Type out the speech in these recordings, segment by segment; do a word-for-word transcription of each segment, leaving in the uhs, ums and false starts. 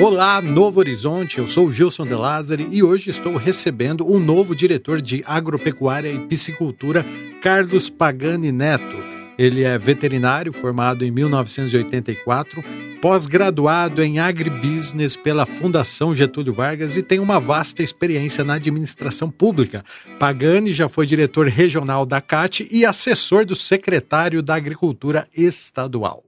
Olá, Novo Horizonte, eu sou o Gilson De Lázari e hoje estou recebendo o novo diretor de Agropecuária e Piscicultura, Carlos Pagani Neto. Ele é veterinário formado em mil novecentos e oitenta e quatro, pós-graduado em Agribusiness pela Fundação Getúlio Vargas e tem uma vasta experiência na administração pública. Pagani já foi diretor regional da C A T e assessor do secretário da Agricultura Estadual.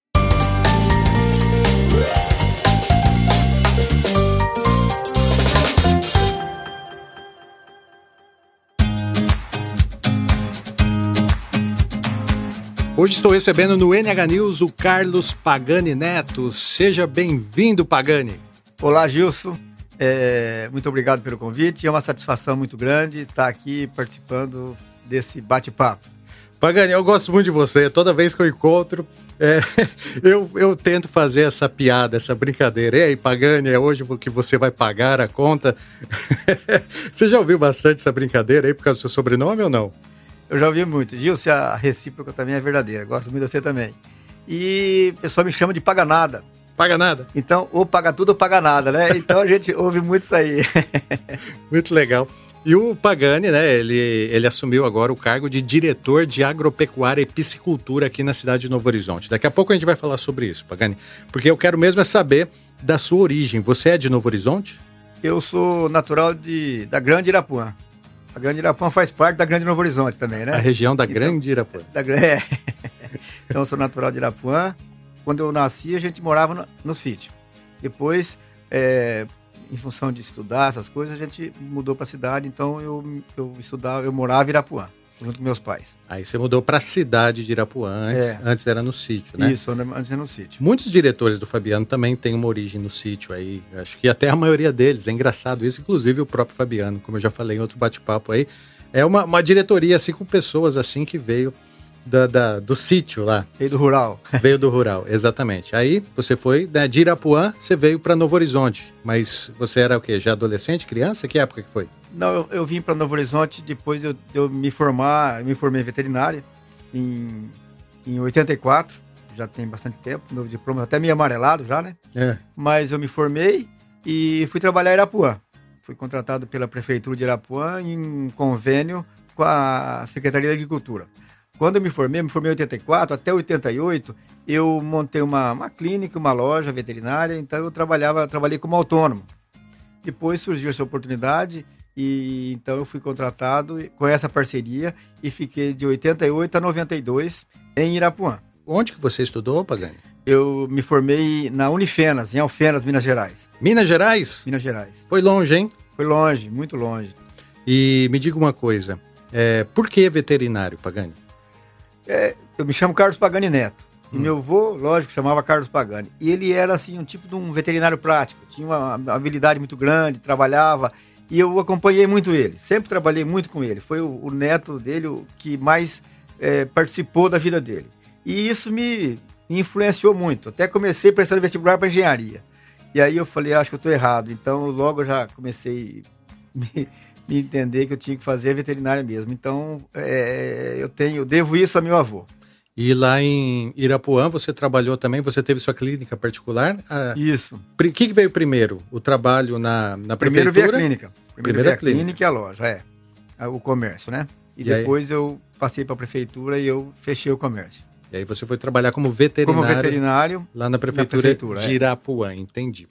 Hoje estou recebendo no N H News o Carlos Pagani Neto. Seja bem-vindo, Pagani. Olá, Gilson. É, muito obrigado pelo convite. É uma satisfação muito grande estar aqui participando desse bate-papo. Pagani, eu gosto muito de você. Toda vez que eu encontro, é, eu, eu tento fazer essa piada, essa brincadeira. E aí, Pagani, é hoje que você vai pagar a conta? Você já ouviu bastante essa brincadeira aí por causa do seu sobrenome ou não? Eu já ouvi muito. Gilson, a recíproca também é verdadeira. Gosto muito de você também. E o pessoal me chama de paga nada. Paga nada? Então, ou paga tudo ou paga nada, né? Então a gente ouve muito isso aí. Muito legal. E o Pagani, né, ele, ele assumiu agora o cargo de diretor de Agropecuária e Piscicultura aqui na cidade de Novo Horizonte. Daqui a pouco a gente vai falar sobre isso, Pagani, porque eu quero mesmo é saber da sua origem. Você é de Novo Horizonte? Eu sou natural de, da Grande Irapuã. A Grande Irapuã faz parte da Grande Novo Horizonte também, né? A região da então, Grande Irapuã. Da, é. Então eu sou natural de Irapuã. Quando eu nasci, a gente morava no, no sítio. Depois, é, em função de estudar essas coisas, a gente mudou para a cidade. Então eu, eu estudava, eu morava em Irapuã, junto com meus pais. Aí você mudou para a cidade de Irapuã, antes, é. antes era no sítio, né? Isso, antes era no sítio. Muitos diretores do Fabiano também têm uma origem no sítio aí, acho que até a maioria deles, é engraçado isso, inclusive o próprio Fabiano, como eu já falei em outro bate-papo aí, é uma, uma diretoria assim com pessoas assim que veio da, da, do sítio lá. Veio do rural. Veio do rural, exatamente. Aí você foi, né, de Irapuã, você veio para Novo Horizonte, mas você era o quê? Já adolescente, criança? Que época que foi? Não, eu, eu vim para Novo Horizonte depois de eu, de eu me formar, eu me formei em veterinária em, em oitenta e quatro, já tem bastante tempo, meu diploma até meio amarelado já, né? É. Mas eu me formei e fui trabalhar em Irapuã. Fui contratado pela Prefeitura de Irapuã em convênio com a Secretaria da Agricultura. Quando eu me formei, eu me formei em oitenta e quatro, até oitenta e oito, eu montei uma, uma clínica, uma loja veterinária, então eu trabalhava, trabalhei como autônomo. Depois surgiu essa oportunidade e então eu fui contratado com essa parceria e fiquei de oitenta e oito a noventa e dois em Irapuã. Onde que você estudou, Pagani? Eu me formei na Unifenas, em Alfenas, Minas Gerais. Minas Gerais? Minas Gerais. Foi longe, hein? Foi longe, muito longe. E me diga uma coisa, é, por que veterinário, Pagani? É, eu me chamo Carlos Pagani Neto. E hum. meu avô, lógico, chamava Carlos Pagani. E ele era, assim, um tipo de um veterinário prático. Tinha uma habilidade muito grande, trabalhava. E eu acompanhei muito ele. Sempre trabalhei muito com ele. Foi o, o neto dele o que mais é, participou da vida dele. E isso me, me influenciou muito. Até comecei prestando vestibular para engenharia. E aí eu falei, acho que eu estou errado. Então, logo eu já comecei a me, me entender que eu tinha que fazer veterinária mesmo. Então, é, eu tenho, eu devo isso a meu avô. E lá em Irapuã você trabalhou também, você teve sua clínica particular? Ah, isso. O que, que veio primeiro? O trabalho na, na primeiro prefeitura? Primeiro veio a clínica. Primeiro Primeiro veio a clínica. clínica e a loja, é. O comércio, né? E, e depois aí? Eu passei para a prefeitura e eu fechei o comércio. E aí você foi trabalhar como veterinário? Como veterinário. Lá na prefeitura, na prefeitura de é. Irapuã, entendi.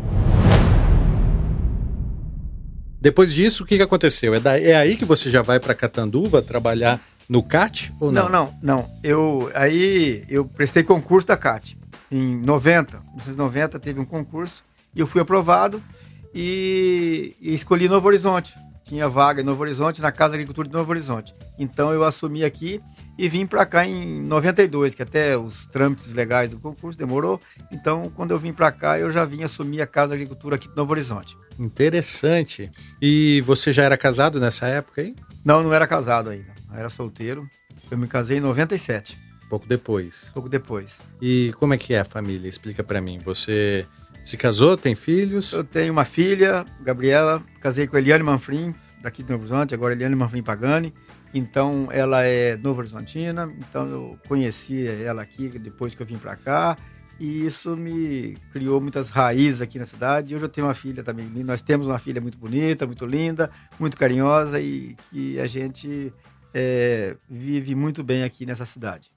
Depois disso, o que, que aconteceu? É, daí, é aí que você já vai para Catanduva trabalhar no C A T ou não? Não, não, não. Eu, aí eu prestei concurso da C A T. Em noventa, mil novecentos e noventa teve um concurso e eu fui aprovado e, e escolhi Novo Horizonte. Tinha vaga em Novo Horizonte, na Casa da Agricultura de Novo Horizonte. Então eu assumi aqui e vim para cá em noventa e dois, que até os trâmites legais do concurso demorou. Então, quando eu vim para cá, eu já vim assumir a Casa da Agricultura aqui de Novo Horizonte. Interessante. E você já era casado nessa época aí? Não, não era casado ainda. Eu era solteiro. Eu me casei em noventa e sete. Pouco depois. Pouco depois. E como é que é a família? Explica para mim. Você se casou, tem filhos? Eu tenho uma filha, Gabriela. Casei com a Eliane Manfrim, daqui de Novo Horizonte. Agora Eliane Manfrim Pagani. Então, ela é Novo Horizontina. Então, eu conheci ela aqui depois que eu vim para cá. E isso me criou muitas raízes aqui na cidade. Hoje eu tenho uma filha também. Nós temos uma filha muito bonita, muito linda, muito carinhosa e que a gente é, vive muito bem aqui nessa cidade.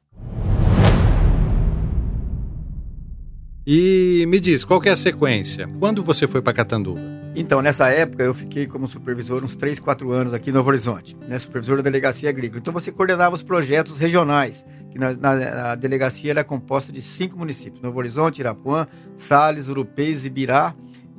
E me diz, qual que é a sequência? Quando você foi para Catanduva? Então, nessa época, eu fiquei como supervisor uns três, quatro anos aqui em Novo Horizonte, né? Supervisor da Delegacia Agrícola. Então, você coordenava os projetos regionais, que na, na a delegacia era composta de cinco municípios: Novo Horizonte, Irapuã, Sales, Urupês, Ibirá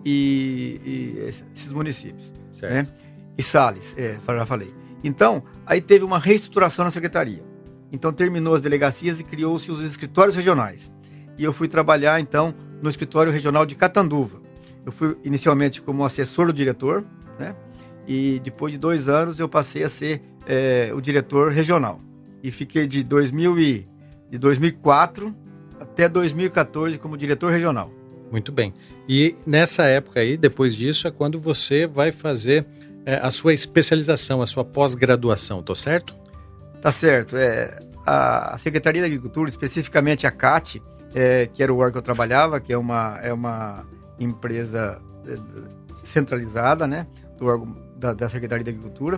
e, e esses municípios. Certo. Né? E Sales, é, já falei. Então, aí teve uma reestruturação na secretaria. Então, terminou as delegacias e criou-se os escritórios regionais. E eu fui trabalhar, então, no escritório regional de Catanduva. Eu fui inicialmente como assessor do diretor, né? E depois de dois anos eu passei a ser é, o diretor regional. E fiquei de, dois mil e, de dois mil e quatro até dois mil e quatorze como diretor regional. Muito bem. E nessa época aí, depois disso, é quando você vai fazer é, a sua especialização, a sua pós-graduação, tô certo? Tá certo. É, a Secretaria da Agricultura, especificamente a C A T, é, que era o órgão que eu trabalhava, que é uma... É uma empresa centralizada, né, do órgão da, da Secretaria da Agricultura,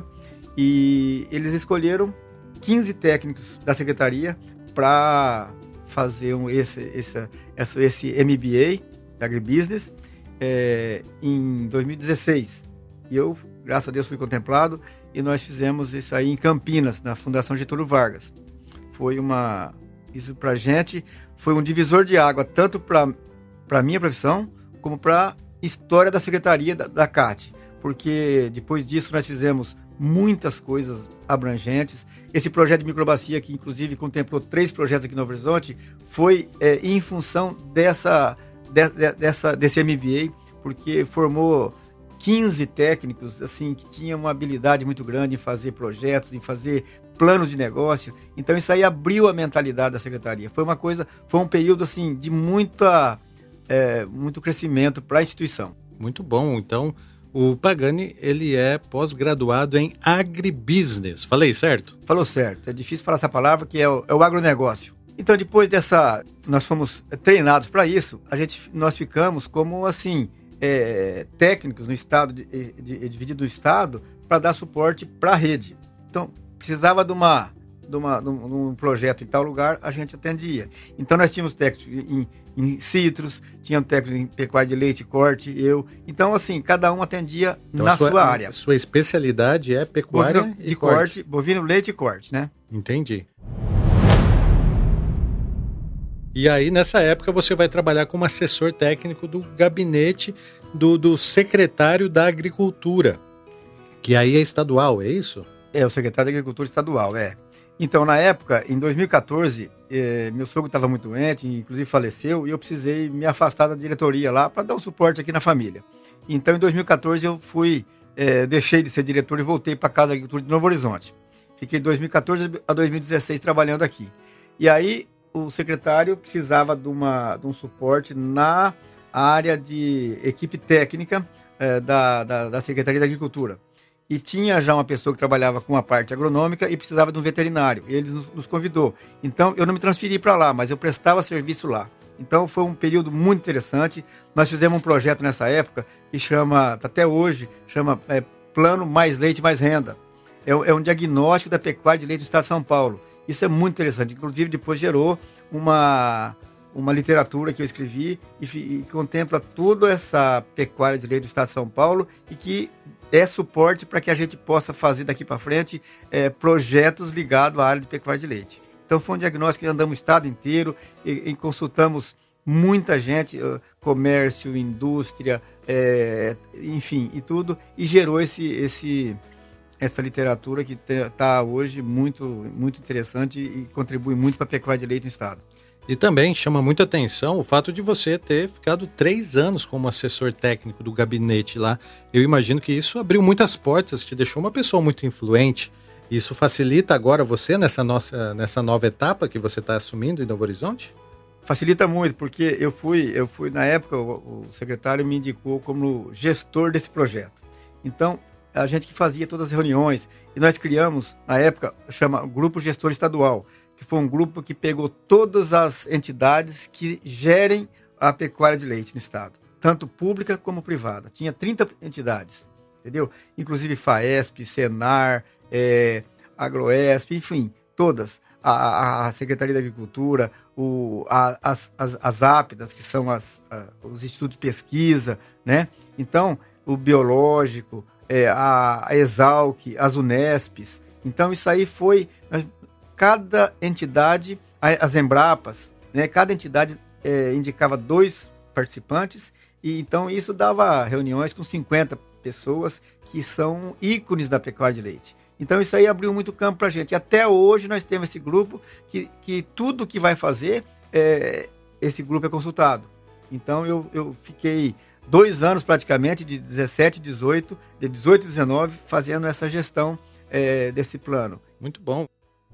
e eles escolheram quinze técnicos da Secretaria para fazer um, esse, esse, esse, esse M B A da Agribusiness é, em dois mil e dezesseis. E eu, graças a Deus, fui contemplado e nós fizemos isso aí em Campinas, na Fundação Getúlio Vargas. Foi uma... Isso para a gente foi um divisor de água, tanto para a minha profissão, como para a história da Secretaria da, da C A T, porque depois disso nós fizemos muitas coisas abrangentes. Esse projeto de microbacia, que inclusive contemplou três projetos aqui no Novo Horizonte, foi é, em função dessa, de, de, dessa, desse M B A, porque formou quinze técnicos assim, que tinham uma habilidade muito grande em fazer projetos, em fazer planos de negócio. Então isso aí abriu a mentalidade da Secretaria. Foi uma coisa, foi um período assim, de muita... É, muito crescimento para a instituição. Muito bom. Então, o Pagani, ele é pós-graduado em agribusiness. Falei certo? Falou certo. É difícil falar essa palavra, que é o, é o agronegócio. Então, depois dessa... Nós fomos treinados para isso, a gente, nós ficamos como, assim, é, técnicos no estado, de, de, de, dividido no estado, para dar suporte para a rede. Então, precisava de uma... De, uma, de, um, de um projeto em tal lugar, a gente atendia. Então nós tínhamos técnicos em, em citros, tínhamos técnicos em pecuária de leite, corte, eu. Então, assim, cada um atendia então, na sua, sua área. A sua especialidade é pecuária bovino, e de corte. corte. Bovino, leite e corte, né? Entendi. E aí, nessa época, você vai trabalhar como assessor técnico do gabinete do, do secretário da Agricultura, que aí é estadual, é isso? É, o secretário da Agricultura estadual, é. Então, na época, em dois mil e quatorze, eh, meu sogro estava muito doente, inclusive faleceu, e eu precisei me afastar da diretoria lá para dar um suporte aqui na família. Então, em dois mil e quatorze, eu fui, eh, deixei de ser diretor e voltei para a Casa da Agricultura de Novo Horizonte. Fiquei de dois mil e quatorze a dois mil e dezesseis trabalhando aqui. E aí, o secretário precisava de, uma, de um suporte na área de equipe técnica eh, da, da, da Secretaria da Agricultura. E tinha já uma pessoa que trabalhava com a parte agronômica e precisava de um veterinário. Ele nos, nos convidou. Então, eu não me transferi para lá, mas eu prestava serviço lá. Então, foi um período muito interessante. Nós fizemos um projeto nessa época que chama, até hoje, chama é, Plano Mais Leite Mais Renda. É, é um diagnóstico da pecuária de leite do estado de São Paulo. Isso é muito interessante. Inclusive, depois gerou uma, uma literatura que eu escrevi e, e contempla toda essa pecuária de leite do estado de São Paulo e que é suporte para que a gente possa fazer daqui para frente é, projetos ligados à área de pecuária de leite. Então foi um diagnóstico que andamos o estado inteiro e, e consultamos muita gente, uh, comércio, indústria, é, enfim, e tudo, e gerou esse, esse, essa literatura que está hoje muito, muito interessante e contribui muito para a pecuária de leite no estado. E também chama muita atenção o fato de você ter ficado três anos como assessor técnico do gabinete lá. Eu imagino que isso abriu muitas portas, te deixou uma pessoa muito influente. Isso facilita agora você nessa, nossa, nessa nova etapa que você está assumindo em Novo Horizonte? Facilita muito, porque eu fui, eu fui na época, o, o secretário me indicou como gestor desse projeto. Então, a gente que fazia todas as reuniões, e nós criamos, na época, chama Grupo Gestor Estadual, que foi um grupo que pegou todas as entidades que gerem a pecuária de leite no estado, tanto pública como privada. Tinha trinta entidades, entendeu? Inclusive FAESP, Senar, é, Agroesp, enfim, todas. A, a Secretaria da Agricultura, o, a, as, as, as ápidas, que são as, a, os institutos de pesquisa, né? Então, o biológico, é, a, a Exalc, as Unespes. Então, isso aí foi... Cada entidade, as Embrapas, né? Cada entidade é, indicava dois participantes, e então isso dava reuniões com cinquenta pessoas que são ícones da pecuária de leite. Então isso aí abriu muito campo para a gente. Até hoje nós temos esse grupo que, que tudo que vai fazer, é, esse grupo é consultado. Então eu, eu fiquei dois anos praticamente, de dezessete, dezoito, de dezoito a dezenove, fazendo essa gestão é, desse plano. Muito bom.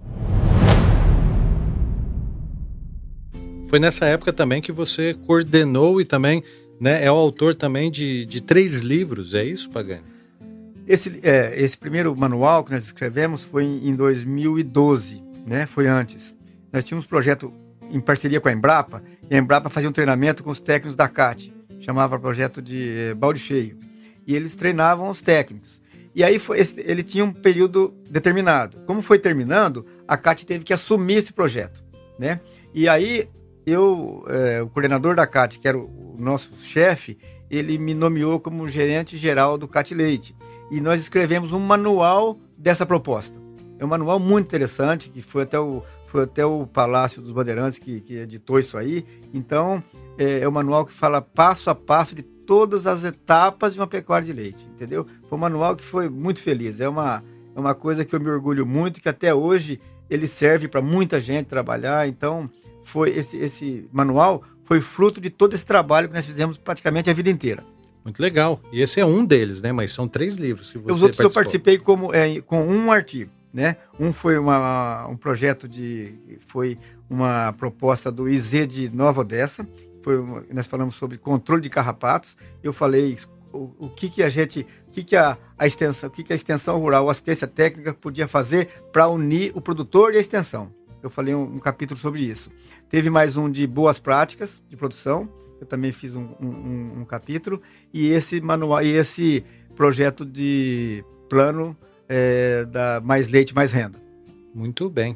Foi nessa época também que você coordenou e também, né, é o autor também de, de três livros, é isso, Pagani? Esse, é, esse primeiro manual que nós escrevemos foi em dois mil e doze, né? Foi antes. Nós tínhamos um projeto em parceria com a Embrapa, e a Embrapa fazia um treinamento com os técnicos da C A T, chamava projeto de balde cheio, e eles treinavam os técnicos. E aí foi, ele tinha um período determinado. Como foi terminando, a C A T teve que assumir esse projeto, né? E aí eu, é, o coordenador da C A T, que era o, o nosso chefe, ele me nomeou como gerente geral do C A T Leite. E nós escrevemos um manual dessa proposta. É um manual muito interessante, que foi até o, foi até o Palácio dos Bandeirantes que, que editou isso aí. Então, é, é um manual que fala passo a passo de todas as etapas de uma pecuária de leite, entendeu? Foi um manual que foi muito feliz. É uma, é uma coisa que eu me orgulho muito, que até hoje ele serve para muita gente trabalhar. Então, foi esse, esse manual foi fruto de todo esse trabalho que nós fizemos praticamente a vida inteira. Muito legal. E esse é um deles, né? Mas são três livros que você Os outros participou. eu participei como, é, com um artigo, né? Um foi uma, um projeto de... Foi uma proposta do I Z de Nova Odessa. Foi uma, nós falamos sobre controle de carrapatos. Eu falei o, o que que a gente... O que que a, a extensão, o que que a extensão rural, a assistência técnica podia fazer para unir o produtor e a extensão. Eu falei um, um capítulo sobre isso. Teve mais um de boas práticas de produção. Eu também fiz um, um, um capítulo, e esse manual, e esse projeto de plano é, da Mais Leite, Mais Renda. Muito bem.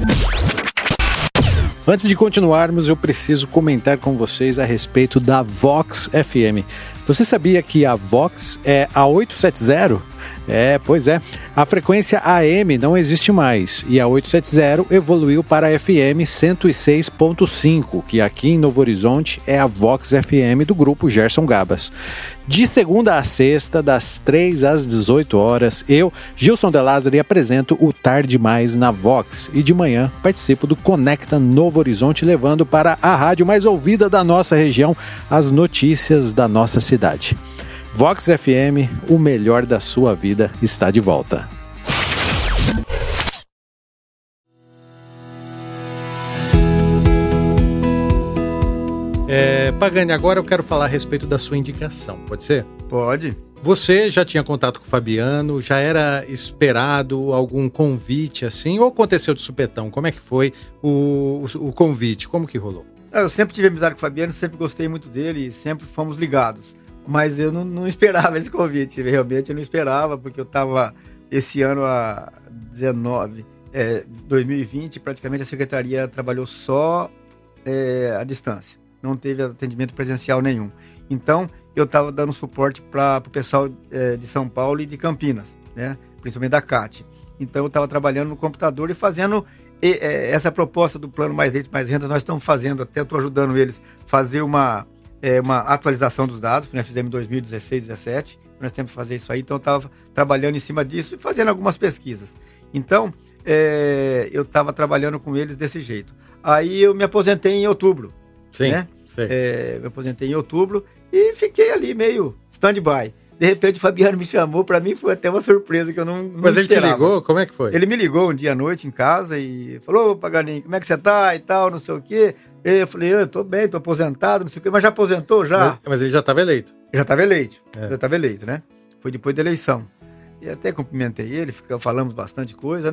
Antes de continuarmos, eu preciso comentar com vocês a respeito da Vox F M. Você sabia que a Vox é a oitocentos e setenta? É, pois é. A frequência A M não existe mais e a oitocentos e setenta evoluiu para a F M cento e seis ponto cinco, que aqui em Novo Horizonte é a Vox F M do grupo Gerson Gabas. De segunda a sexta, das três às dezoito horas, eu, Gilson De Lázari, apresento o Tarde Mais na Vox e de manhã participo do Conecta Novo Horizonte, levando para a rádio mais ouvida da nossa região as notícias da nossa cidade. Vox F M, o melhor da sua vida, está de volta. É, Pagani, agora eu quero falar a respeito da sua indicação, pode ser? Pode. Você já tinha contato com o Fabiano, já era esperado algum convite assim, ou aconteceu de supetão? Como é que foi o, o, o convite? Como que rolou? Eu sempre tive amizade com o Fabiano, sempre gostei muito dele e sempre fomos ligados. Mas eu não, não esperava esse convite, realmente eu não esperava, porque eu estava esse ano, a dezenove, é, dois mil e vinte, praticamente a secretaria trabalhou só é, à distância, não teve atendimento presencial nenhum. Então, eu estava dando suporte para o pessoal é, de São Paulo e de Campinas, né, principalmente da C A T. Então, eu estava trabalhando no computador e fazendo e, é, essa proposta do Plano Mais Leite, Mais Renda, nós estamos fazendo, até estou ajudando eles a fazer uma... É uma atualização dos dados, que nós fizemos em dois mil e dezesseis, dois mil e dezessete, nós temos que fazer isso aí, então eu estava trabalhando em cima disso e fazendo algumas pesquisas. Então, é, eu estava trabalhando com eles desse jeito. Aí eu me aposentei em outubro. Sim, né? sim. É, me aposentei em outubro e fiquei ali meio stand-by. De repente o Fabiano me chamou, para mim foi até uma surpresa que eu não, não Mas ele esperava. te ligou? Como é que foi? Ele me ligou um dia à noite em casa e falou: ô Paganinho, como é que você tá e tal, não sei o quê. Eu falei: eu tô bem, tô aposentado, não sei o quê, mas já aposentou já? Mas, mas ele já estava eleito. Já estava eleito, É. já estava eleito, né? Foi depois da eleição. E até cumprimentei ele, fica, falamos bastante coisa, né?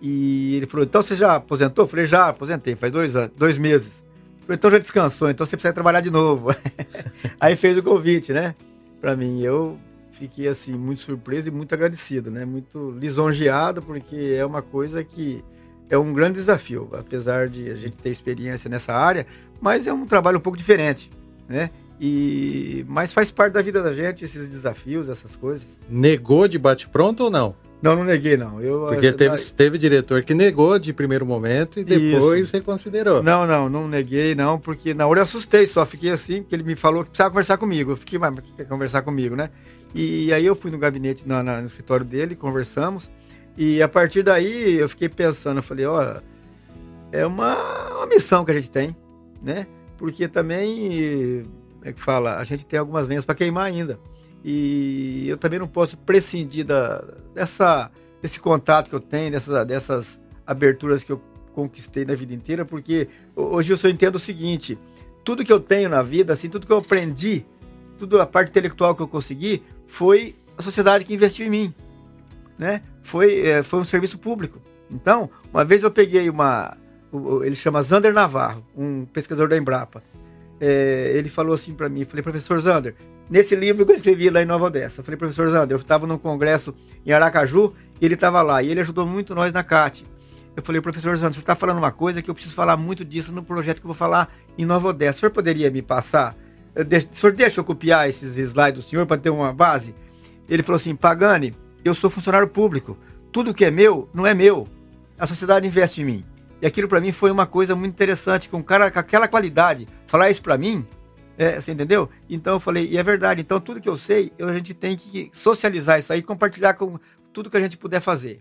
E ele falou, então você já aposentou? Eu falei, já aposentei, faz dois anos, dois meses. Eu falei, então já descansou, então você precisa trabalhar de novo. Aí fez o convite, né, para mim. Eu fiquei, assim, muito surpreso e muito agradecido, né, muito lisonjeado, porque é uma coisa que é um grande desafio, apesar de a gente ter experiência nessa área, mas é um trabalho um pouco diferente, né, e... mas faz parte da vida da gente, esses desafios, essas coisas. Negou de bate-pronto ou não? Não, não neguei, não. Eu, Porque eu, teve, eu, teve diretor que negou de primeiro momento e depois isso. reconsiderou. Não, não, não neguei, não, porque na hora eu assustei, só fiquei assim, porque ele me falou que precisava conversar comigo. Eu fiquei, mas que quer conversar comigo, né? E aí eu fui no gabinete, na, na, no escritório dele, conversamos, e a partir daí eu fiquei pensando, eu falei, ó, é uma, uma missão que a gente tem, né? Porque também, é que fala, a gente tem algumas lenhas para queimar ainda. E eu também não posso prescindir da, dessa, desse contato que eu tenho, dessas, dessas aberturas que eu conquistei na vida inteira, porque hoje eu só entendo o seguinte, tudo que eu tenho na vida, assim, tudo que eu aprendi, tudo a parte intelectual que eu consegui, foi a sociedade que investiu em mim, né? Foi, é, foi um serviço público. Então, uma vez eu peguei uma... Ele chama Zander Navarro, um pesquisador da Embrapa. É, ele falou assim para mim, falei, professor Zander, nesse livro que eu escrevi lá em Nova Odessa, eu falei, professor Zander, eu estava num congresso em Aracaju e ele estava lá, e ele ajudou muito nós na C A T. Eu falei, professor Zander, você está falando uma coisa que eu preciso falar muito disso no projeto que eu vou falar em Nova Odessa. O senhor poderia me passar? Eu deixo, o senhor deixa eu copiar esses slides do senhor para ter uma base? Ele falou assim, Pagani, eu sou funcionário público, tudo que é meu não é meu, a sociedade investe em mim. E aquilo para mim foi uma coisa muito interessante, que um cara com aquela qualidade falar isso para mim, é, você entendeu? Então eu falei, e é verdade, então tudo que eu sei, eu, a gente tem que socializar isso aí, compartilhar com tudo que a gente puder fazer.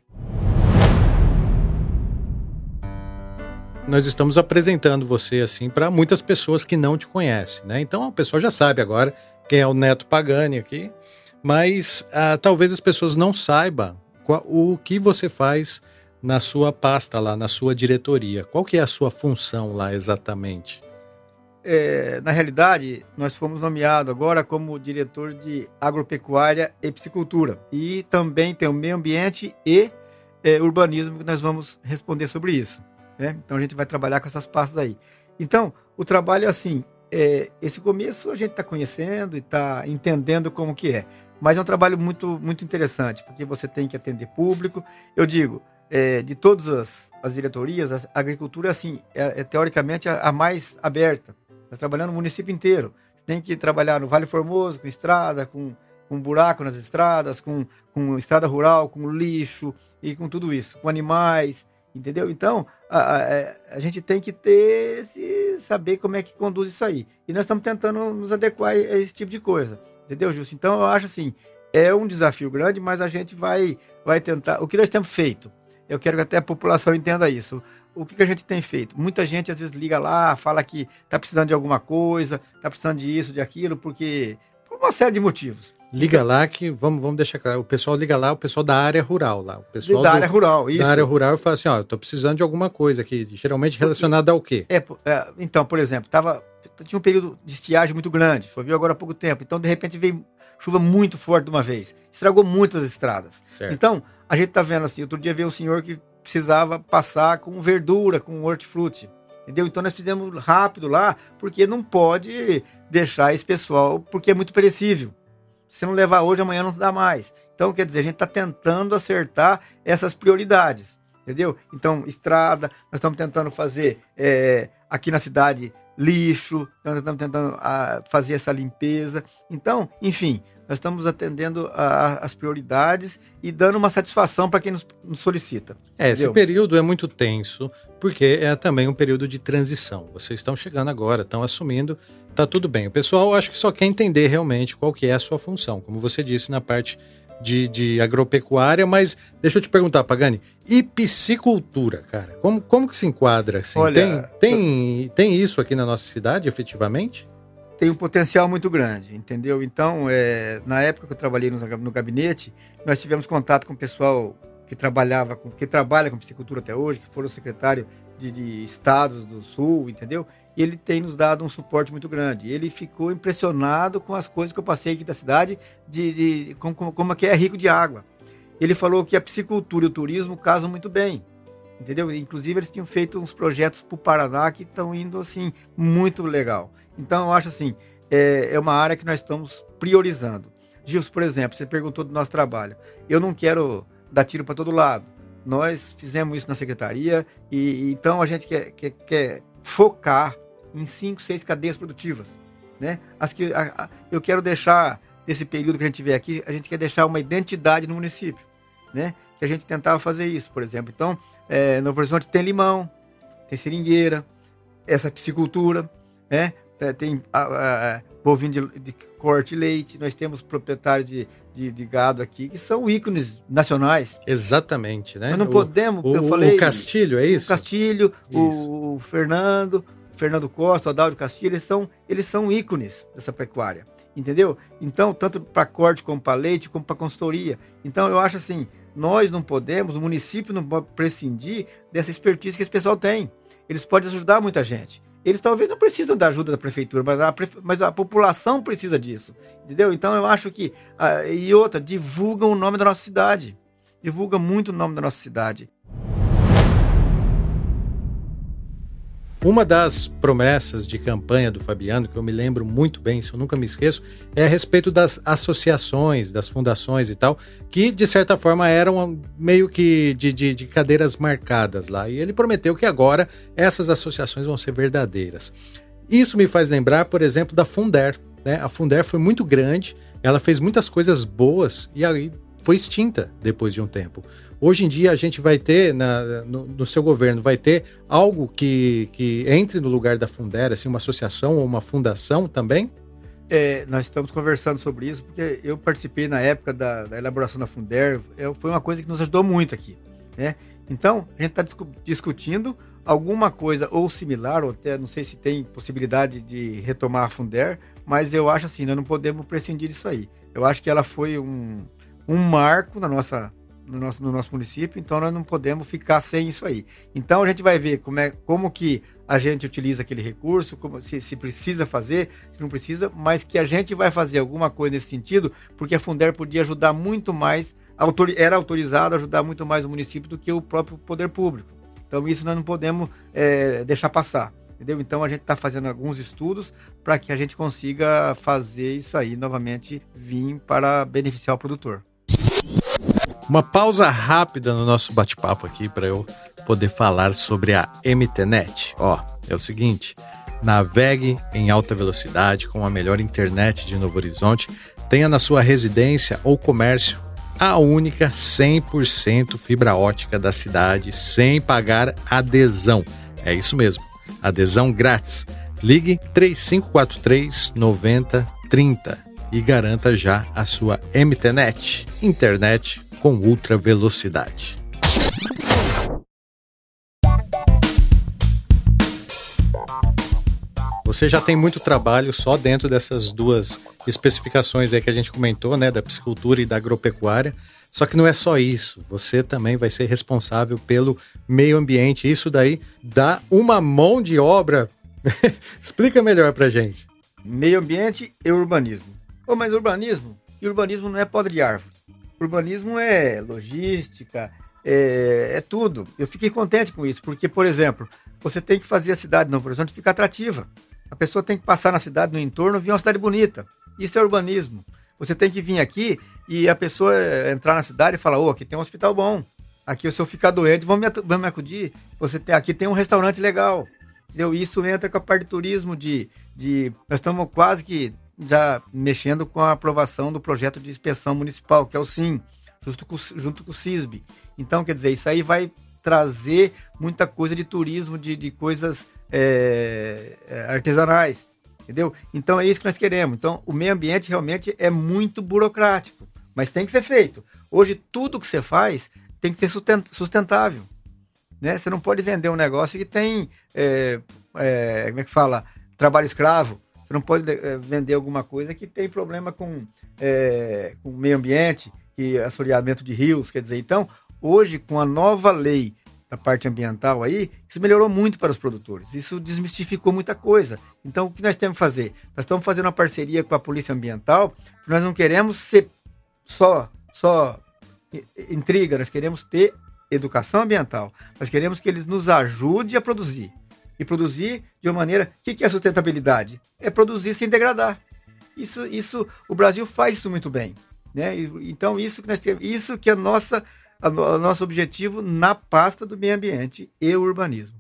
Nós estamos apresentando você assim para muitas pessoas que não te conhecem, né? Então o pessoal já sabe agora quem é o Neto Pagani aqui, mas ah, talvez as pessoas não saibam qual, o que você faz na sua pasta lá, na sua diretoria. Qual que é a sua função lá exatamente? É, na realidade, nós fomos nomeados agora como diretor de agropecuária e piscicultura. E também tem o meio ambiente e é, urbanismo, que nós vamos responder sobre isso, né? Então a gente vai trabalhar com essas pastas aí. Então, o trabalho é assim, é, esse começo a gente está conhecendo e está entendendo como que é. Mas é um trabalho muito, muito interessante, porque você tem que atender público. Eu digo, É, de todas as, as diretorias, a agricultura assim, é, é teoricamente a, a mais aberta. Está trabalhando no município inteiro. Tem que trabalhar no Vale Formoso, com estrada, com, com buraco nas estradas, com, com estrada rural, com lixo e com tudo isso, com animais, entendeu? Então, a, a, a gente tem que ter esse, saber como é que conduz isso aí. E nós estamos tentando nos adequar a esse tipo de coisa, entendeu, Justo? Então, eu acho assim, é um desafio grande, mas a gente vai, vai tentar. O que nós temos feito? Eu quero que até a população entenda isso. O que, que a gente tem feito? Muita gente às vezes liga lá, fala que está precisando de alguma coisa, está precisando disso, de aquilo, porque por uma série de motivos. Liga lá que, vamos, vamos deixar claro, o pessoal liga lá, o pessoal da área rural lá. O pessoal da do, área rural, isso. Da área rural fala assim, ó, eu tô precisando de alguma coisa aqui, geralmente relacionada ao quê? É, é, então, por exemplo, tava, tinha um período de estiagem muito grande, choveu agora há pouco tempo, então de repente veio chuva muito forte de uma vez, estragou muitas estradas. Certo. Então, a gente tá vendo assim, outro dia veio um senhor que precisava passar com verdura, com hortifruti, entendeu? Então nós fizemos rápido lá, porque não pode deixar esse pessoal, porque é muito perecível. Se não levar hoje, amanhã não dá mais. Então, quer dizer, a gente está tentando acertar essas prioridades, entendeu? Então, estrada, nós estamos tentando fazer é, aqui na cidade lixo, nós estamos tentando a, fazer essa limpeza. Então, enfim, nós estamos atendendo a, a, as prioridades e dando uma satisfação para quem nos, nos solicita. É, esse período é muito tenso, porque é também um período de transição. Vocês estão chegando agora, estão assumindo, tá tudo bem. O pessoal acho que só quer entender realmente qual que é a sua função, como você disse na parte de, de agropecuária, mas deixa eu te perguntar, Pagani, e piscicultura, cara? Como, como que se enquadra? Assim? Olha, tem, tem, tem isso aqui na nossa cidade, efetivamente? Tem um potencial muito grande, entendeu? Então, é, na época que eu trabalhei no, no gabinete, nós tivemos contato com o pessoal que trabalhava, com, que trabalha com piscicultura até hoje, que foram secretário de, de estados do sul, entendeu? E ele tem nos dado um suporte muito grande. Ele ficou impressionado com as coisas que eu passei aqui da cidade, de, de, como, como é que é rico de água. Ele falou que a piscicultura e o turismo casam muito bem, entendeu? Inclusive eles tinham feito uns projetos para o Paraná que estão indo assim, muito legal. Então eu acho assim, é, é uma área que nós estamos priorizando. Gilson, por exemplo, você perguntou do nosso trabalho. Eu não quero dar tiro para todo lado. Nós fizemos isso na secretaria e então a gente quer, quer, quer focar em cinco, seis cadeias produtivas, né? As que a, a, eu quero deixar, nesse período que a gente vê aqui, a gente quer deixar uma identidade no município, né? Que a gente tentava fazer isso, por exemplo. Então, é, Novo Horizonte tem limão, tem seringueira, essa piscicultura, né? Tem a, a, a, bovino de, de corte e leite, nós temos proprietários de, de, de gado aqui que são ícones nacionais. Exatamente, né? Nós não o, podemos, o, eu falei... O Castilho, é isso? O Castilho, o, o Fernando, o Fernando Costa, o Adaldo Castilho, eles são, eles são ícones dessa pecuária, entendeu? Então, tanto para corte como para leite, como para consultoria. Então, eu acho assim, nós não podemos, o município não pode prescindir dessa expertise que esse pessoal tem. Eles podem ajudar muita gente. Eles talvez não precisam da ajuda da prefeitura, mas a, mas a população precisa disso, entendeu? Então eu acho que... Ah, e outra, divulgam o nome da nossa cidade. Divulga muito o nome da nossa cidade. Uma das promessas de campanha do Fabiano, que eu me lembro muito bem, isso eu nunca me esqueço, é a respeito das associações, das fundações e tal, que de certa forma eram meio que de, de, de cadeiras marcadas lá. E ele prometeu que agora essas associações vão ser verdadeiras. Isso me faz lembrar, por exemplo, da Funder, né? A Funder foi muito grande, ela fez muitas coisas boas e aí foi extinta depois de um tempo. Hoje em dia a gente vai ter, na, no, no seu governo, vai ter algo que, que entre no lugar da Funder, assim, uma associação ou uma fundação também? É, nós estamos conversando sobre isso, porque eu participei na época da, da elaboração da Funder, é, foi uma coisa que nos ajudou muito aqui, né? Então, a gente está discu- discutindo alguma coisa ou similar, ou até não sei se tem possibilidade de retomar a Funder, mas eu acho assim, nós não podemos prescindir disso aí. Eu acho que ela foi um, um marco na nossa... No nosso, no nosso município, então nós não podemos ficar sem isso aí. Então a gente vai ver como, é, como que a gente utiliza aquele recurso, como, se, se precisa fazer, se não precisa, mas que a gente vai fazer alguma coisa nesse sentido, porque a Funder podia ajudar muito mais, autor, era autorizado a ajudar muito mais o município do que o próprio poder público. Então isso nós não podemos é, deixar passar, entendeu? Então a gente está fazendo alguns estudos para que a gente consiga fazer isso aí novamente vir para beneficiar o produtor. Uma pausa rápida no nosso bate-papo aqui para eu poder falar sobre a MTNet. Ó, é o seguinte, navegue em alta velocidade com a melhor internet de Novo Horizonte, tenha na sua residência ou comércio a única cem por cento fibra ótica da cidade sem pagar adesão. É isso mesmo, adesão grátis. Ligue três cinco quatro três, nove zero três zero e garanta já a sua MTNet, internet com ultra velocidade. Você já tem muito trabalho só dentro dessas duas especificações aí que a gente comentou, né, da piscicultura e da agropecuária. Só que não é só isso. Você também vai ser responsável pelo meio ambiente. Isso daí dá uma mão de obra. Explica melhor pra gente. Meio ambiente e urbanismo. Pô, mas urbanismo? E urbanismo não é podre de árvore. Urbanismo é logística, é, é tudo. Eu fiquei contente com isso, porque, por exemplo, você tem que fazer a cidade de Novo Horizonte ficar atrativa. A pessoa tem que passar na cidade, no entorno, ver uma cidade bonita. Isso é urbanismo. Você tem que vir aqui e a pessoa entrar na cidade e falar, ô, oh, aqui tem um hospital bom. Aqui, se eu ficar doente, vamos me, vamos me acudir. Você tem, aqui tem um restaurante legal. Entendeu? Isso entra com a parte de turismo, de, de... Nós estamos quase que já mexendo com a aprovação do projeto de inspeção municipal, que é o SIM, junto com, junto com o CISB. Então, quer dizer, isso aí vai trazer muita coisa de turismo, de, de coisas é, artesanais, entendeu? Então, é isso que nós queremos. Então, o meio ambiente realmente é muito burocrático, mas tem que ser feito. Hoje, tudo que você faz tem que ser sustentável, né? Você não pode vender um negócio que tem, é, é, como é que fala, trabalho escravo. Você não pode é, vender alguma coisa que tem problema com, é, com o meio ambiente, e assoreamento de rios, quer dizer, então, hoje, com a nova lei da parte ambiental aí, isso melhorou muito para os produtores, isso desmistificou muita coisa. Então, o que nós temos que fazer? Nós estamos fazendo uma parceria com a Polícia Ambiental, nós não queremos ser só, só intriga, nós queremos ter educação ambiental. Nós queremos que eles nos ajudem a produzir. E produzir de uma maneira... O que, que é sustentabilidade? É produzir sem degradar. Isso, isso, o Brasil faz isso muito bem, né? E, então, isso que nós temos, isso que é nossa, a, a nosso objetivo na pasta do meio ambiente e urbanismo.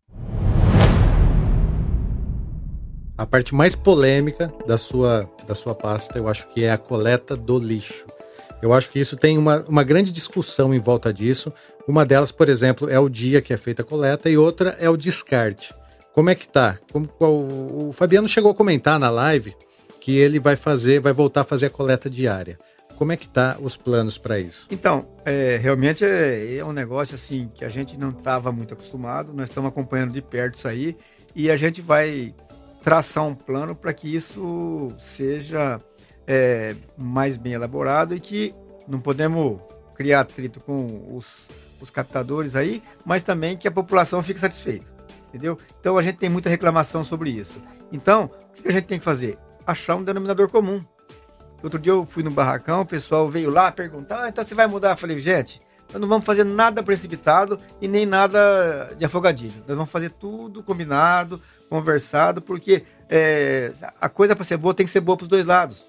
A parte mais polêmica da sua, da sua pasta, eu acho que é a coleta do lixo. Eu acho que isso tem uma, uma grande discussão em volta disso. Uma delas, por exemplo, é o dia que é feita a coleta e outra é o descarte. Como é que tá? Como, qual, o Fabiano chegou a comentar na live que ele vai fazer, vai voltar a fazer a coleta diária. Como é que tá os planos para isso? Então, é, realmente é, é um negócio assim que a gente não estava muito acostumado. Nós estamos acompanhando de perto isso aí e a gente vai traçar um plano para que isso seja é, mais bem elaborado e que não podemos criar atrito com os, os captadores aí, mas também que a população fique satisfeita, entendeu? Então a gente tem muita reclamação sobre isso. Então, o que a gente tem que fazer? Achar um denominador comum. Outro dia eu fui no barracão, o pessoal veio lá perguntar, ah, então você vai mudar? Eu falei, gente, nós não vamos fazer nada precipitado e nem nada de afogadilho. Nós vamos fazer tudo combinado, conversado, porque é, a coisa para ser boa tem que ser boa para os dois lados.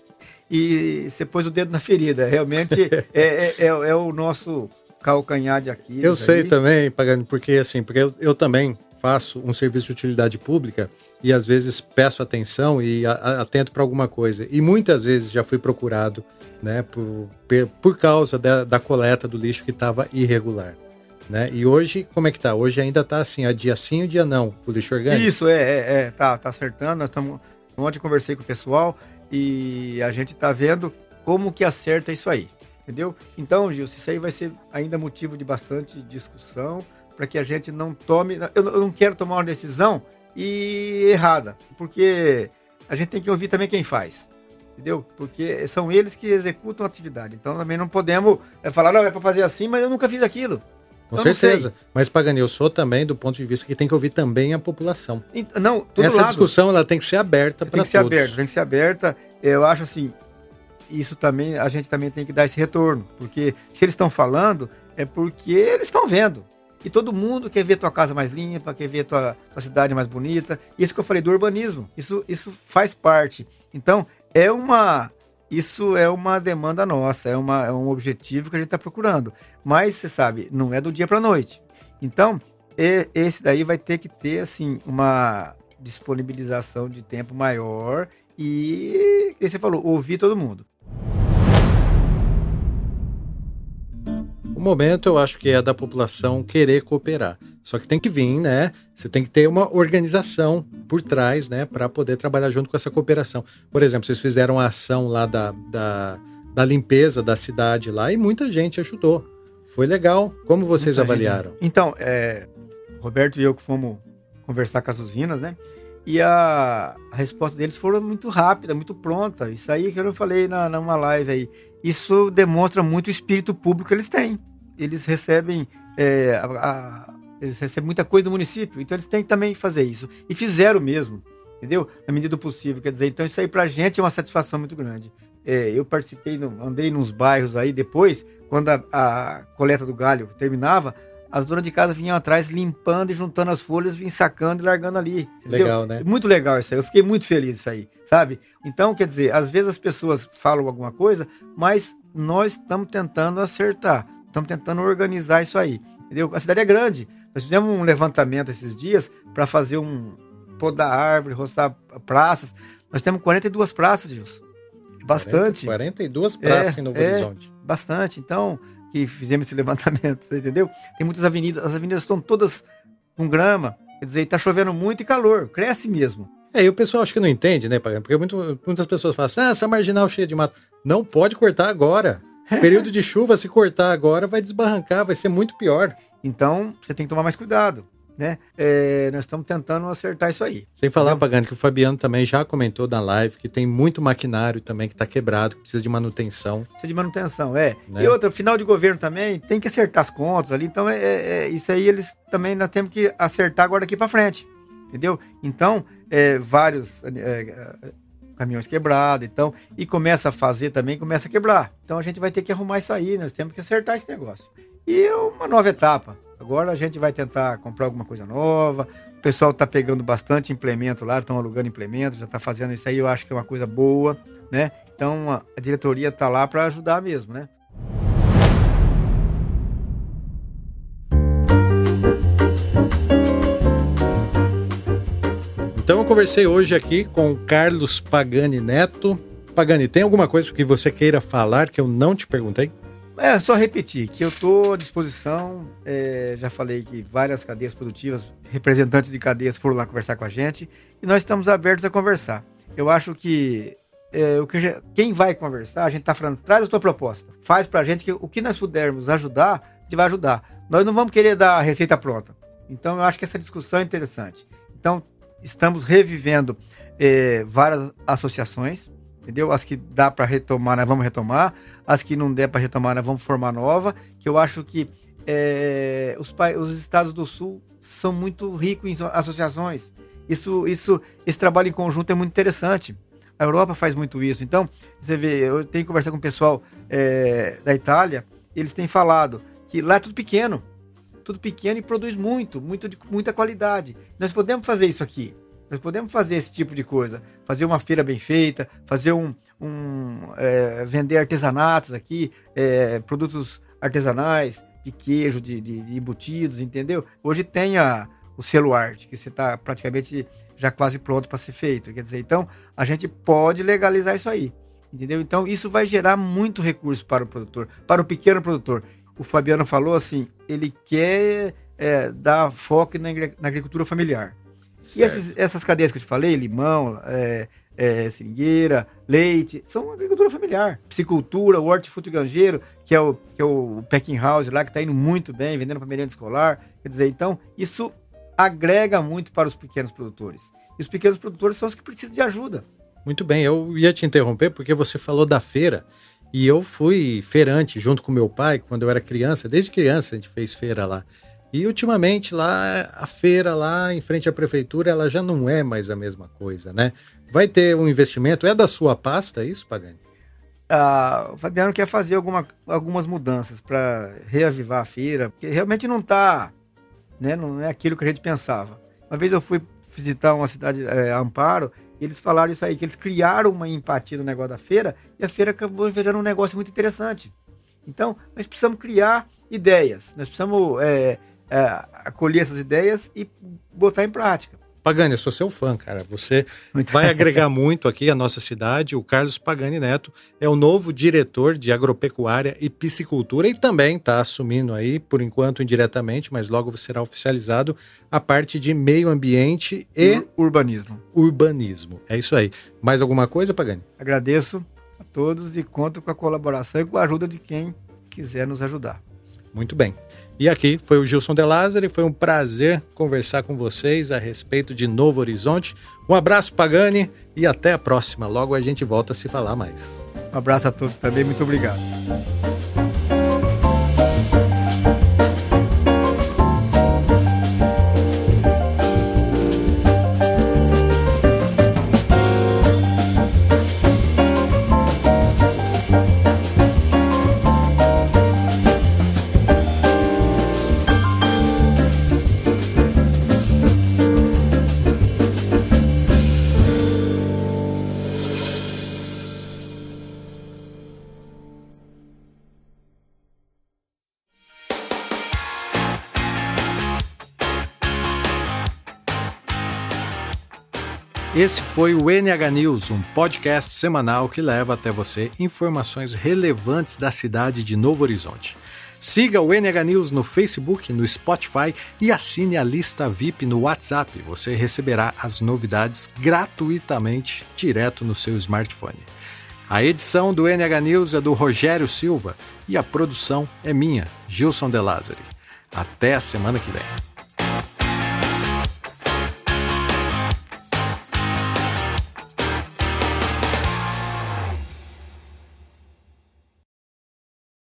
E você pôs o dedo na ferida. Realmente é, é, é, é o nosso calcanhar de Aquiles. Eu sei aí. também, Pagani, porque assim, porque eu, eu também faço um serviço de utilidade pública e às vezes peço atenção e a, a, atento para alguma coisa. E muitas vezes já fui procurado, né, por, por causa da, da coleta do lixo que estava irregular. Né? E hoje, como é que tá? Hoje ainda tá assim, a dia sim, o dia não, o lixo orgânico? Isso, é, é, é tá, tá acertando. Nós estamos. Ontem eu conversei com o pessoal e a gente tá vendo como que acerta isso aí, entendeu? Então, Gilson, isso aí vai ser ainda motivo de bastante discussão para que a gente não tome. Eu, eu não quero tomar uma decisão e errada, porque a gente tem que ouvir também quem faz. Entendeu? Porque são eles que executam a atividade. Então também não podemos é, falar, não, é para fazer assim, mas eu nunca fiz aquilo. Com então, certeza. Mas, Pagani, eu sou também do ponto de vista que tem que ouvir também a população. Não, todo Essa lado. discussão ela tem que ser aberta para todos. Tem que ser aberta, tem que ser aberta. Eu acho assim, isso também, a gente também tem que dar esse retorno. Porque se eles estão falando, é porque eles estão vendo. E todo mundo quer ver tua casa mais limpa, quer ver tua, tua cidade mais bonita. Isso que eu falei do urbanismo, isso, isso faz parte. Então, é uma... Isso é uma demanda nossa, é, uma, é um objetivo que a gente está procurando. Mas, você sabe, não é do dia para a noite. Então, e, esse daí vai ter que ter, assim, uma disponibilização de tempo maior e, como você falou, ouvir todo mundo. O momento, eu acho que é da população querer cooperar. Só que tem que vir, né? Você tem que ter uma organização por trás, né? Para poder trabalhar junto com essa cooperação. Por exemplo, vocês fizeram a ação lá da, da, da limpeza da cidade lá e muita gente ajudou. Foi legal. Como vocês muita avaliaram? Gente... Então, é, Roberto e eu que fomos conversar com as usinas, né? E a, a resposta deles foi muito rápida, muito pronta. Isso aí que eu falei na, numa live aí. Isso demonstra muito o espírito público que eles têm. Eles recebem... É, a, a, Eles recebem muita coisa do município, então eles têm que também fazer isso. E fizeram mesmo, entendeu? Na medida do possível, quer dizer, então isso aí pra gente é uma satisfação muito grande. É, eu participei, no, andei nos bairros aí depois, quando a, a coleta do galho terminava, as donas de casa vinham atrás limpando e juntando as folhas, ensacando e largando ali. Entendeu? Legal, né? Muito legal isso aí, eu fiquei muito feliz isso aí, sabe? Então, quer dizer, às vezes as pessoas falam alguma coisa, mas nós estamos tentando acertar, estamos tentando organizar isso aí, entendeu? A cidade é grande. Nós fizemos um levantamento esses dias para fazer um podar árvore, roçar praças. Nós temos quarenta e duas praças, Gilson. Bastante. quarenta e duas praças é, em Novo é, Horizonte. Bastante. Então, que fizemos esse levantamento, você entendeu? Tem muitas avenidas, as avenidas estão todas com grama, quer dizer, está chovendo muito e calor, cresce mesmo. É, e o pessoal acho que não entende, né, Pagani? Porque muito, muitas pessoas falam assim, ah, essa marginal cheia de mato. Não pode cortar agora. Período de chuva, se cortar agora, vai desbarrancar, vai ser muito pior. Então, você tem que tomar mais cuidado, né? É, nós estamos tentando acertar isso aí. Sem falar, Pagani, que o Fabiano também já comentou na live que tem muito maquinário também que está quebrado, que precisa de manutenção. Precisa de manutenção, é. Né? E outra, final de governo também, tem que acertar as contas ali. Então, é, é, isso aí eles também nós temos que acertar agora daqui para frente, entendeu? Então, é, vários... É, caminhões quebrados, então, e começa a fazer também, começa a quebrar. Então a gente vai ter que arrumar isso aí, nós temos que acertar esse negócio. E é uma nova etapa. Agora a gente vai tentar comprar alguma coisa nova. O pessoal está pegando bastante implemento lá, estão alugando implemento, já está fazendo isso aí, eu acho que é uma coisa boa, né? Então a, a diretoria está lá para ajudar mesmo, né? Então eu conversei hoje aqui com o Carlos Pagani Neto. Pagani, tem alguma coisa que você queira falar que eu não te perguntei? É, só repetir que eu estou à disposição, é, já falei que várias cadeias produtivas, representantes de cadeias foram lá conversar com a gente e nós estamos abertos a conversar. Eu acho que, é, o que gente, quem vai conversar, a gente está falando, traz a tua proposta, faz para a gente que o que nós pudermos ajudar, a gente vai ajudar. Nós não vamos querer dar a receita pronta. Então eu acho que essa discussão é interessante. Então estamos revivendo é, várias associações, entendeu? As que dá para retomar, nós vamos retomar. As que não der para retomar, nós vamos formar nova. Que eu acho que é, os, os estados do Sul são muito ricos em associações. Isso, isso, esse trabalho em conjunto é muito interessante. A Europa faz muito isso. Então, você vê, eu tenho conversado com o pessoal é, da Itália, eles têm falado que lá é tudo pequeno. Tudo pequeno e produz muito, muito de muita qualidade. Nós podemos fazer isso aqui. Nós podemos fazer esse tipo de coisa, fazer uma feira bem feita, fazer um, um é, vender artesanatos aqui, é, produtos artesanais, de queijo, de, de, de embutidos, entendeu? Hoje tem a, o selo arte, que você está praticamente já quase pronto para ser feito, quer dizer, então a gente pode legalizar isso aí, entendeu? Então isso vai gerar muito recurso para o produtor, para o pequeno produtor. O Fabiano falou assim, ele quer é, dar foco na, na agricultura familiar. Certo. E esses, essas cadeias que eu te falei, limão, é, é, seringueira, leite, são agricultura familiar. Piscicultura, o hortifrutigranjeiro, que é o, que é o packing house lá, que está indo muito bem, vendendo para merenda escolar. Quer dizer, então, isso agrega muito para os pequenos produtores. E os pequenos produtores são os que precisam de ajuda. Muito bem, eu ia te interromper porque você falou da feira. E eu fui feirante junto com meu pai, quando eu era criança. Desde criança a gente fez feira lá. E ultimamente lá, a feira lá em frente à prefeitura, ela já não é mais a mesma coisa, né? Vai ter um investimento, é da sua pasta isso, Pagani? Ah, o Fabiano quer fazer alguma, algumas mudanças para reavivar a feira, porque realmente não está, né, não é aquilo que a gente pensava. Uma vez eu fui visitar uma cidade, é, Amparo, e eles falaram isso aí, que eles criaram uma empatia no negócio da feira, e a feira acabou virando um negócio muito interessante. Então, nós precisamos criar ideias, nós precisamos... É, É, acolher essas ideias e botar em prática. Pagani, eu sou seu fã, cara. Você muito vai agregar muito aqui à nossa cidade. O Carlos Pagani Neto é o novo diretor de agropecuária e piscicultura e também está assumindo aí, por enquanto indiretamente, mas logo será oficializado, a parte de meio ambiente e... Ur- urbanismo. Urbanismo. É isso aí. Mais alguma coisa, Pagani? Agradeço a todos e conto com a colaboração e com a ajuda de quem quiser nos ajudar. Muito bem. E aqui foi o Gilson De Lázari, foi um prazer conversar com vocês a respeito de Novo Horizonte. Um abraço, Pagani, e até a próxima. Logo a gente volta a se falar mais. Um abraço a todos também, muito obrigado. Esse foi o N H News, um podcast semanal que leva até você informações relevantes da cidade de Novo Horizonte. Siga o N H News no Facebook, no Spotify e assine a lista V I P no WhatsApp. Você receberá as novidades gratuitamente direto no seu smartphone. A edição do N H News é do Rogério Silva e a produção é minha, Gilson De Lázari. Até a semana que vem.